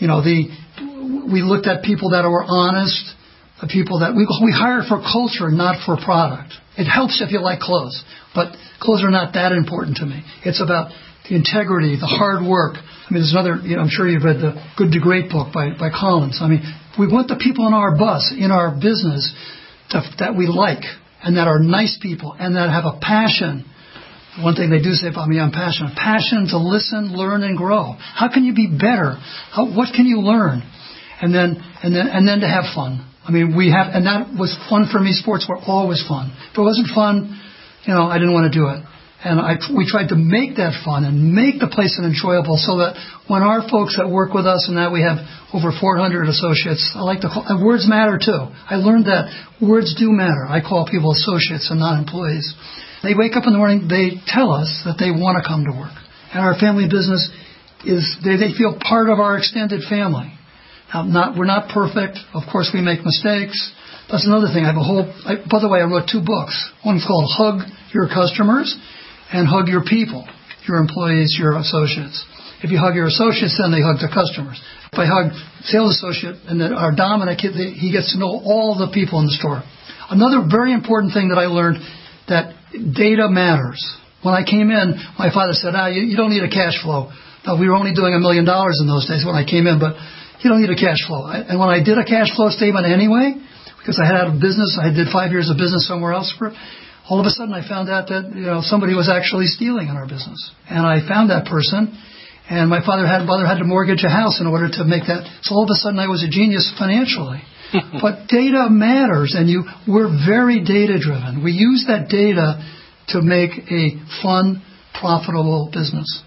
looked at people that were honest, the people that we hired for culture, not for product. It helps if you like clothes, but clothes are not that important to me. It's about the integrity, the hard work. There's another, I'm sure you've read the Good to Great book by Collins. We want the people in our bus, in our business, that we like, and that are nice people, and that have a passion. One thing they do say about me, I'm passionate. Passion to listen, learn, and grow. How can you be better? What can you learn? And then to have fun. And that was fun for me. Sports were always fun. If it wasn't fun, I didn't want to do it. And we tried to make that fun and make the place enjoyable, so that when our folks that work with us, and now we have over 400 associates, I like to call, and words matter too. I learned that words do matter. I call people associates and not employees. They wake up in the morning, they tell us that they want to come to work. And our family business they feel part of our extended family. Now, we're not perfect. Of course, we make mistakes. That's another thing. By the way, I wrote 2 books. One's called Hug Your Customers, and hug your people, your employees, your associates. If you hug your associates, then they hug the customers. If I hug sales associate, and then our Dominic, he gets to know all the people in the store. Another very important thing that I learned, that data matters. When I came in, my father said, you don't need a cash flow. Now, we were only doing $1 million in those days when I came in, but you don't need a cash flow. And when I did a cash flow statement anyway, because I had out of business, I did 5 years of business somewhere else all of a sudden I found out that somebody was actually stealing in our business. And I found that person, and my mother had to mortgage a house in order to make that. So all of a sudden I was a genius financially. But data matters, and we're very data driven. We use that data to make a fun, profitable business.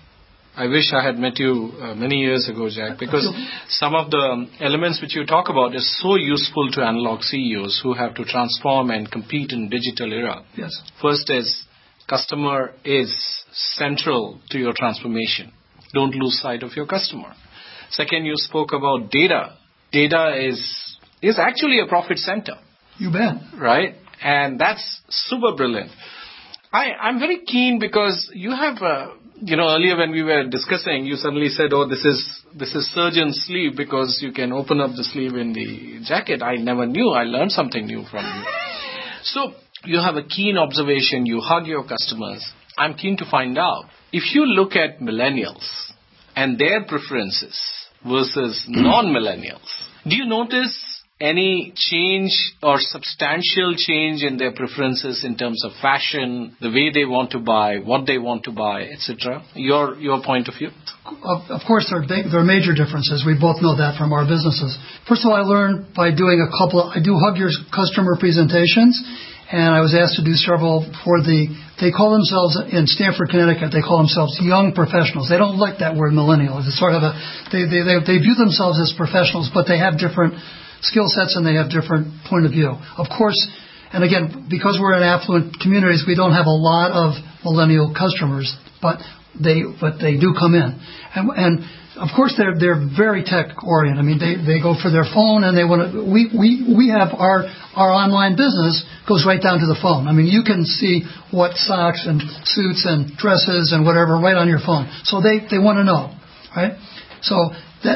I wish I had met you many years ago, Jack, because some of the elements which you talk about is so useful to analog CEOs who have to transform and compete in digital era. Yes. First is customer is central to your transformation. Don't lose sight of your customer. Second, you spoke about data. Data is actually a profit center. You bet. Right? And that's super brilliant. I'm very keen because you have, earlier when we were discussing, you suddenly said, oh, this is surgeon's sleeve because you can open up the sleeve in the jacket. I never knew. I learned something new from you. So you have a keen observation. You hug your customers. I'm keen to find out, if you look at millennials and their preferences versus non-millennials, do you notice any change or substantial change in their preferences in terms of fashion, the way they want to buy, what they want to buy, etc.? Your point of view? Of course, there are major differences. We both know that from our businesses. First of all, I learned by doing I do Hug Your Customer presentations, and I was asked to do several they call themselves, in Stamford, Connecticut, they call themselves young professionals. They don't like that word millennial. It's sort of they view themselves as professionals, but they have different skill sets and they have different point of view. Of course, and again, because we're in affluent communities, we don't have a lot of millennial customers, but they do come in. And of course they're very tech oriented. I mean, they go for their phone and they want to, we have our online business goes right down to the phone. I mean, you can see what socks and suits and dresses and whatever right on your phone. So they want to know, right? So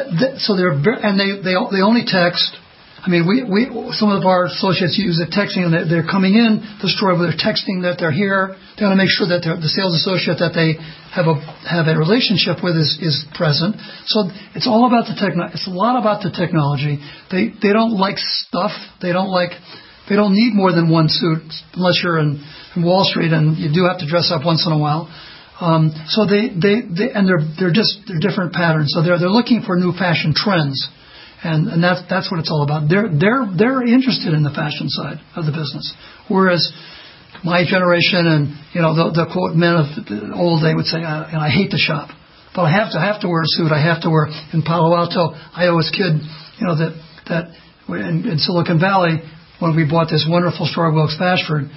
they only text. I mean, some of our associates use the texting, and they're coming in the store, but they're texting that they're here. They want to make sure that the sales associate that they have a relationship with is present. So it's all about it's a lot about the technology. They don't like stuff. They don't need more than one suit unless you're in Wall Street and you do have to dress up once in a while. So they're different patterns. So they're looking for new fashion trends. And that's what it's all about. They're interested in the fashion side of the business, whereas my generation and the quote men of the old day would say, I hate to shop, but I have to wear a suit. I have to wear in Palo Alto. I always kid, that in Silicon Valley when we bought this wonderful store, Wilkes Bashford,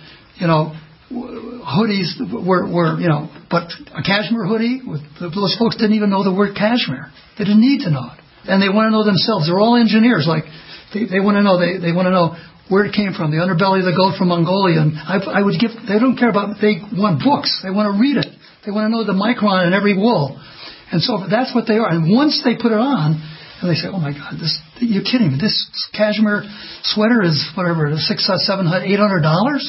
hoodies were but a cashmere hoodie. Those folks didn't even know the word cashmere. They didn't need to know it. And they want to know themselves. They're all engineers. Like they want to know. They want to know where it came from. The underbelly of the goat from Mongolia. And I would give. They don't care about. They want books. They want to read it. They want to know the micron in every wool. And so that's what they are. And once they put it on, and they say, "Oh my God, you're kidding me! This cashmere sweater is whatever, $600, $700, $800."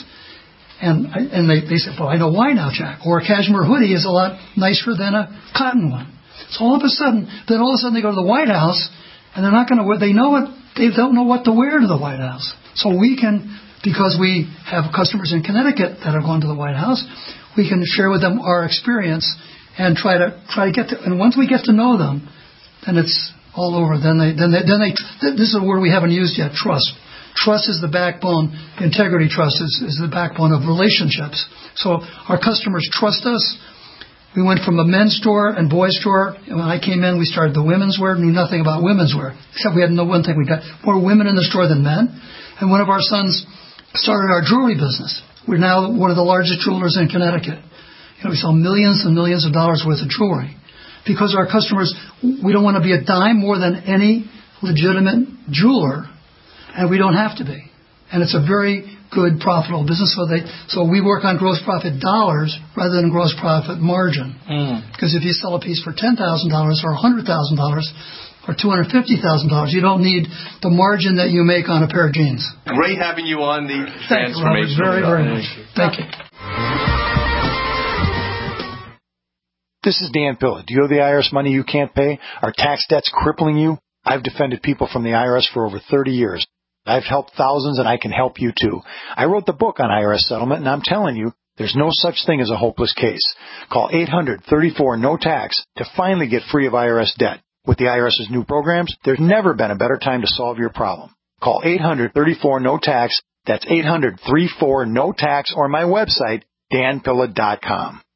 And they say, "Well, I know why now, Jack." Or a cashmere hoodie is a lot nicer than a cotton one. So all of a sudden they go to the White House, and they're not going to wear. They don't know what to wear to the White House. So we can, because we have customers in Connecticut that have gone to the White House, we can share with them our experience and try to get to. And once we get to know them, then it's all over. Then they. This is a word we haven't used yet. Trust. Trust is the backbone. Integrity trust is the backbone of relationships. So our customers trust us. We went from a men's store and boys store. And when I came in, we started the women's wear. Knew nothing about women's wear, except we had one thing: we got more women in the store than men. And one of our sons started our jewelry business. We're now one of the largest jewelers in Connecticut. We sell millions and millions of dollars worth of jewelry because our customers. We don't want to be a dime more than any legitimate jeweler, and we don't have to be. And it's a very good, profitable business. So we work on gross profit dollars rather than gross profit margin. Because if you sell a piece for $10,000 or $100,000 or $250,000, you don't need the margin that you make on a pair of jeans. Great having you on the Transformation. Very, very much. Thank you. This is Dan Pilla. Do you owe the IRS money you can't pay? Are tax debts crippling you? I've defended people from the IRS for over 30 years. I've helped thousands, and I can help you too. I wrote the book on IRS settlement, and I'm telling you, there's no such thing as a hopeless case. Call 800-34-NO-TAX to finally get free of IRS debt. With the IRS's new programs, there's never been a better time to solve your problem. Call 800-34-NO-TAX. That's 800-34-NO-TAX, or my website, danpilla.com.